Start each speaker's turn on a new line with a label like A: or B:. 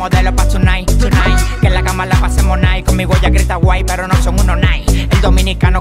A: modelo pa' tonight, tonight. Que en la cama la pasemos night. Conmigo ella grita guay, pero no son unos night. El dominicano